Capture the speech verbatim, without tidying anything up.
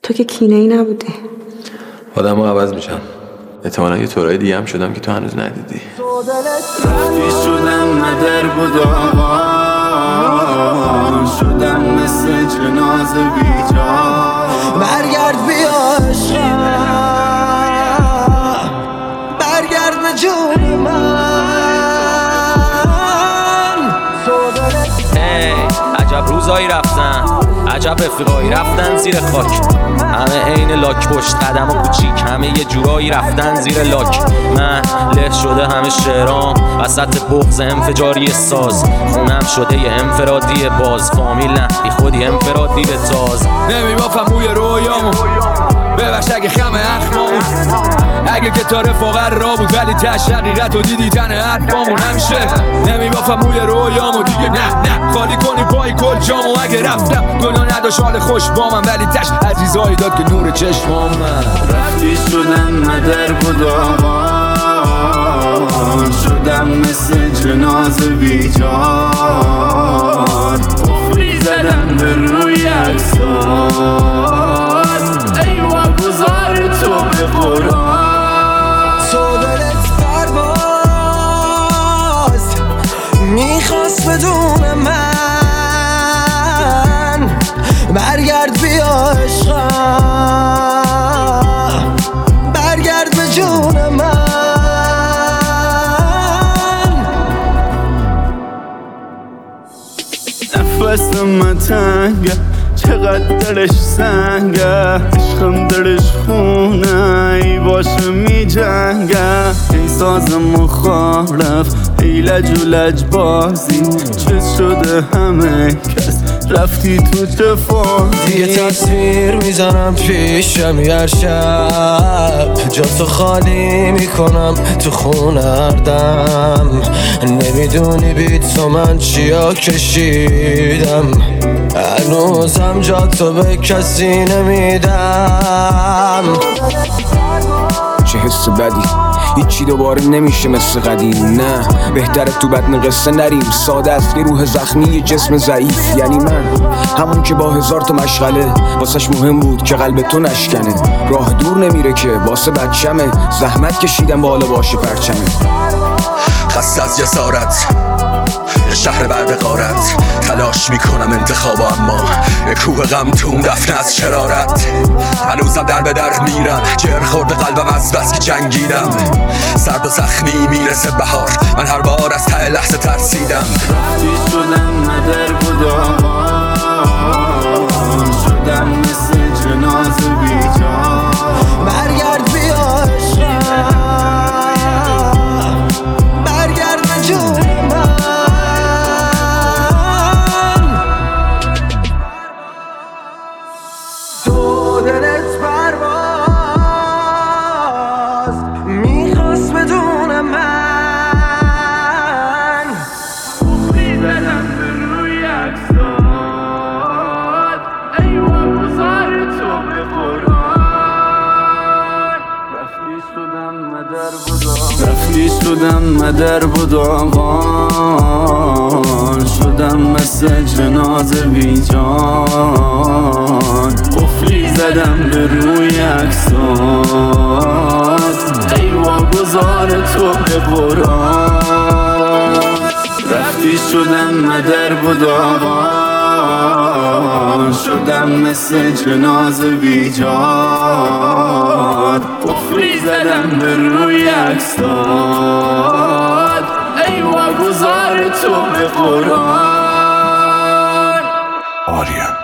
تو که کینه ای نبودی. آدمو عوض میشم، احتمالا یه طورای دیگه هم شدم که تو هنوز ندیدی. رفتی شدم مدر بودم، شدم مثل جنازه بیجان. برگرد بیا عشقم، برگرد به جون من. ای عجب روزایی رفتن، عجب رفیقایی رفتن زیر خاک. همه عین لاک پشت قدم و کوچیک، همه یه جورایی رفتن زیر لاک. من له شده همه شعرام وسط بغض انفجاری ساز. خونم شده یه انفرادی باز، فامیل نه بی خودی انفرادی به تاز. نمیبافم موی رویامو ببخش اگه خم اخمامون، اگه که تا رفاقت را بود ولی تش حقیقت و دیدی تن حرفامون. همیشه نمیبافم موی رویامو دیگه نه نه خالی کنی پای کل جامو. اگه رفتم دنیا نداشت حال خوش با من، ولی تش عزیزایی داد که نور چشمام. من رفتی شدم مدر بودم، شدم مثل جنازه بیجان. قفلی زدم به روی اکسان، ایوا گذار تو به قرآن. تو دلت پرواز میخواست بدون من. برگرد بیا عشقم، برگرد به جون من. نفسم تنگه چقدر دلش سنگه، عشقم دلش خونه ای باشه می جنگه. ای ساز مخالف ای لج و لج بازی، چه شده همه کس رفتی تو چه فازی. یه تصویر میزنم پیشم هر شب، جاتو خالی میکنم تو خونه هر دم. نمیدونی بی تو من چیا کشیدم، هنوزم جاتو به کسی نمیدم. چه حس بدی، هیچی دوباره نمیشه مثل قدیم. نه بهتره تو بدن قصه نریم، ساده است یه روح زخمی یه جسم ضعیف. یعنی من همون که با هزار تا مشغله واسش مهم بود که قلب تو نشکنه. راه دور نمیره که واسه بچمه، زحمت کشیدم بالا باشه پرچمه. خسته از جسارت یه شهر بعد غارت، تلاش میکنم انتخابا اما یه کوه غم توم دفنه از شرارت. هنوزم در به در میرم، جر خورده قلبم از بس که جنگیدم. سرد و زخمی میرسه بهار، من هر بار از ته لحظه ترسیدم. رفتی شدم مدر بودم، شدم مثل جنازه بیجان. برگرد بیا عشقم، برگرد به جون من. تو دلت پرواز میخواست بدون من. قفلی زدم به روی اکسان، ایوا گذار تو به قرآن. رفتی شدم مدر بودم، رفتی شدم مدر بودم، شدم مثل جنازه بیجان. قفلی زدم به روی اکسان، ایوا گذار تو به قرآن. رفتی شدم مدر بودم، شدم مثل جنازه بیجان. قفلی زدم به روی اکسان، ایوا گذار تو به قرآن. آریا